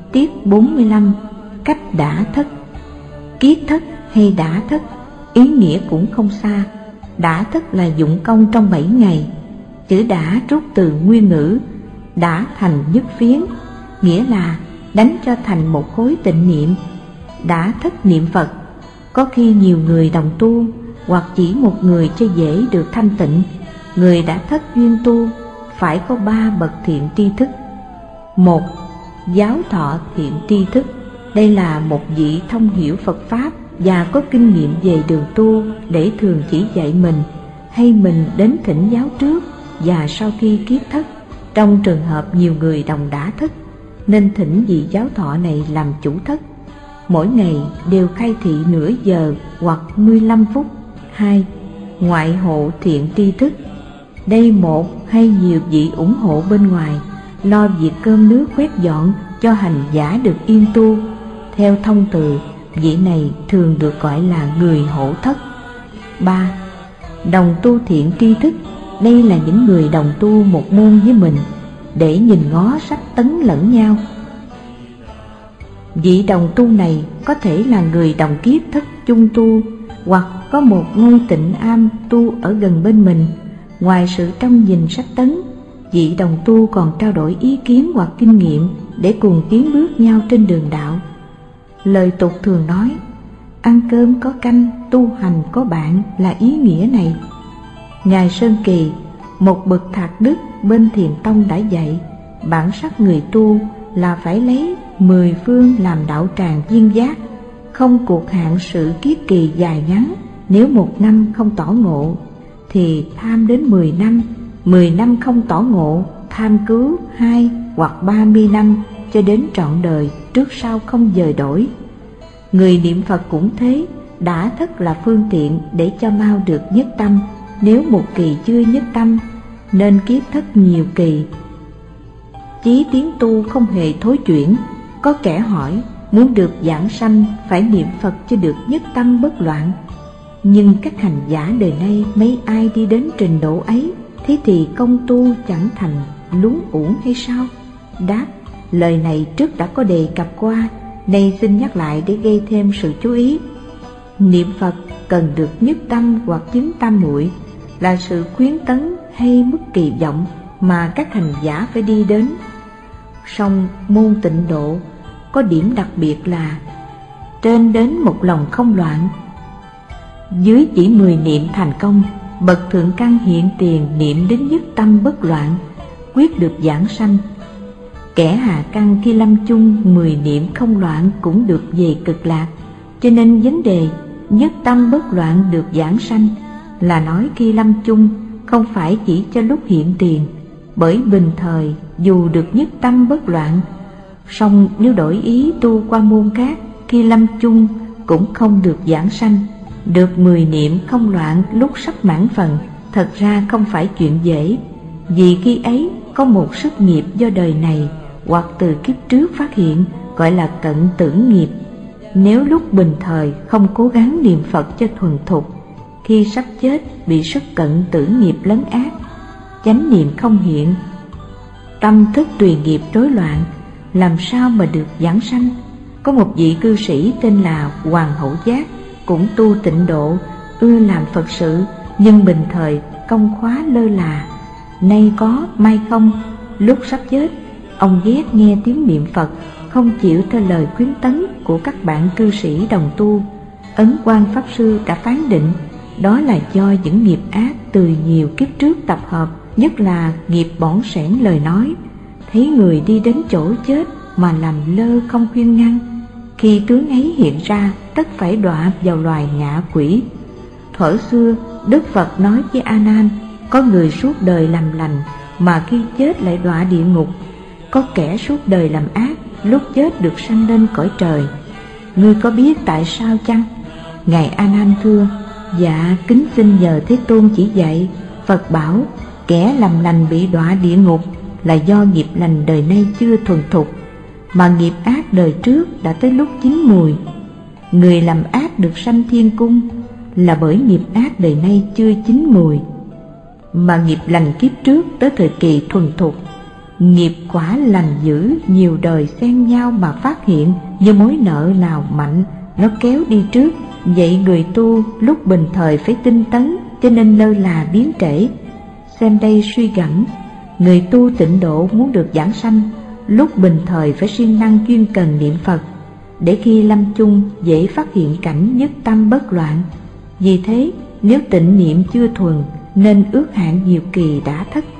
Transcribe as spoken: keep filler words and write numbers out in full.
Tiết bốn mươi lăm. Cách đả thất. Kiết thất hay đả thất, ý nghĩa cũng không xa. Đả thất là dụng công trong bảy ngày. Chữ đả rút từ nguyên ngữ đả thành nhất phiến, nghĩa là đánh cho thành một khối tịnh niệm. Đả thất niệm Phật, có khi nhiều người đồng tu, hoặc chỉ một người cho dễ được thanh tịnh. Người đã thất duyên tu phải có ba bậc thiện tri thức. Một, giáo thọ thiện tri thức. Đây là một vị thông hiểu Phật Pháp và có kinh nghiệm về đường tu để thường chỉ dạy mình, hay mình đến thỉnh giáo trước và sau khi kiết thất. Trong trường hợp nhiều người đồng đả thất, nên thỉnh vị giáo thọ này làm chủ thất. Mỗi ngày đều khai thị nửa giờ hoặc mười lăm phút. Hai, ngoại hộ thiện tri thức. Đây một hay nhiều vị ủng hộ bên ngoài, lo việc cơm nước quét dọn cho hành giả được yên tu. Theo thông từ, vị này thường được gọi là người hộ thất. Ba, đồng tu thiện tri thức. Đây là những người đồng tu một môn với mình, để nhìn ngó sách tấn lẫn nhau. Vị đồng tu này có thể là người đồng kiết thất chung tu, hoặc có một ngôi tịnh am tu ở gần bên mình. Ngoài sự trông nhìn sách tấn, vị đồng tu còn trao đổi ý kiến hoặc kinh nghiệm để cùng tiến bước nhau trên đường đạo. Lời tục thường nói, ăn cơm có canh, tu hành có bạn, là ý nghĩa này. Ngài Sơn Kỳ, một bậc thạc đức bên Thiền Tông đã dạy, bản sắc người tu là phải lấy mười phương làm đạo tràng viên giác, không cuộc hạn sự kiết kỳ dài ngắn. Nếu một năm không tỏ ngộ thì tham đến mười năm, mười năm không tỏ ngộ tham cứu hai hoặc ba mươi năm, cho đến trọn đời, trước sau không dời đổi. Người niệm Phật cũng thế, đả thất là phương tiện để cho mau được nhất tâm. Nếu một kỳ chưa nhất tâm, nên kiết thất nhiều kỳ. Chí tiến tu không hề thối chuyển. Có kẻ hỏi, muốn được giảng sanh phải niệm Phật cho được nhất tâm bất loạn. Nhưng các hành giả đời nay mấy ai đi đến trình độ ấy, thế thì công tu chẳng thành lún uổng hay sao? Đáp, lời này trước đã có đề cập qua, nay xin nhắc lại để gây thêm sự chú ý. Niệm Phật cần được nhất tâm hoặc chính tam muội, là sự khuyến tấn hay mức kỳ vọng mà các hành giả phải đi đến. Song môn tịnh độ có điểm đặc biệt là trên đến một lòng không loạn, dưới chỉ mười niệm thành công. Bậc thượng căn hiện tiền niệm đến nhất tâm bất loạn, quyết được giảng sanh. Kẻ hạ căn khi lâm chung mười niệm không loạn cũng được về cực lạc. Cho nên vấn đề nhất tâm bất loạn được giảng sanh là nói khi lâm chung, không phải chỉ cho lúc hiện tiền. Bởi bình thời dù được nhất tâm bất loạn, song nếu đổi ý tu qua môn khác, khi lâm chung cũng không được giảng sanh. Được mười niệm không loạn lúc sắp mãn phần thật ra không phải chuyện dễ, vì khi ấy có một sức nghiệp do đời này hoặc từ kiếp trước phát hiện, gọi là cận tử nghiệp. Nếu lúc bình thời không cố gắng niệm Phật cho thuần thục, khi sắp chết bị sức cận tử nghiệp lấn át, chánh niệm không hiện, tâm thức tùy nghiệp rối loạn, làm sao mà được giảng sanh? Có một vị cư sĩ tên là Hoàng Hậu Giác, cũng tu tịnh độ, ưa làm Phật sự, nhưng bình thời công khóa lơ là, nay có mai không. Lúc sắp chết, ông ghét nghe tiếng niệm Phật, không chịu theo lời khuyến tấn của các bạn cư sĩ đồng tu. Ấn Quang Pháp Sư đã phán định đó là do những nghiệp ác từ nhiều kiếp trước tập hợp, nhất là nghiệp bỏng sẻn lời nói. Thấy người đi đến chỗ chết mà làm lơ không khuyên ngăn, khi tướng ấy hiện ra tất phải đọa vào loài ngạ quỷ. Thuở xưa Đức Phật nói với A Nan, có người suốt đời làm lành mà khi chết lại đọa địa ngục, có kẻ suốt đời làm ác, lúc chết được sanh lên cõi trời. Ngươi có biết tại sao chăng? Ngài A Nan thưa, dạ kính xin nhờ Thế Tôn chỉ dạy. Phật bảo, kẻ làm lành bị đọa địa ngục là do nghiệp lành đời nay chưa thuần thục, mà nghiệp ác đời trước đã tới lúc chín mùi. Người làm ác được sanh thiên cung là bởi nghiệp ác đời nay chưa chín mùi, mà nghiệp lành kiếp trước tới thời kỳ thuần thục. nghiệp quả lành dữ nhiều đời xen nhau mà phát hiện, như mối nợ nào mạnh nó kéo đi trước. Vậy người tu lúc bình thời phải tinh tấn, cho nên lơ là biến trễ. Xem đây suy gẫm, người tu tịnh độ muốn được giảng sanh, lúc bình thời phải siêng năng chuyên cần niệm Phật, để khi lâm chung dễ phát hiện cảnh nhất tâm bất loạn. Vì thế nếu tịnh niệm chưa thuần nên ước hạn nhiều kỳ đã thất.